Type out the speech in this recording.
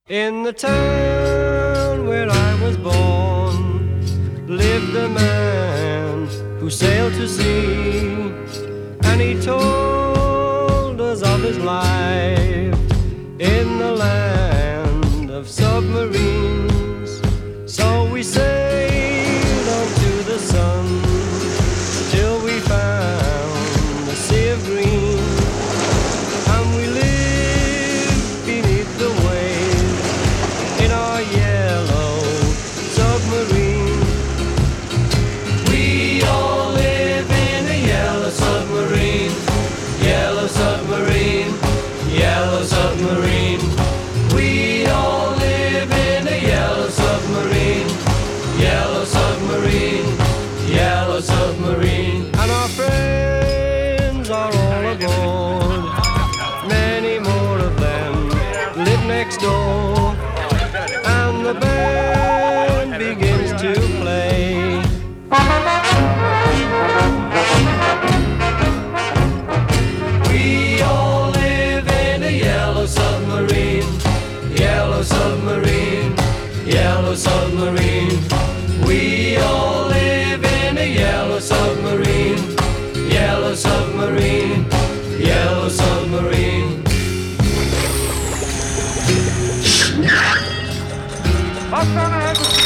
In the town where I was born lived a man who sailed to sea, and he told us of his life in the land of submarines. So we sailed on to the sun till we found the sea of green, and we lived beneath the waves in our yellow submarine. We all live in a yellow submarine, yellow submarine, yellow submarine. We all live in a yellow submarine, yellow submarine, yellow submarine. And our friends are all aboard, many more of them live next door, and the band begins to play. We all live in a yellow submarine, yellow submarine, yellow submarine. We all live in a yellow submarine, yellow submarine, yellow submarine. Hastaneye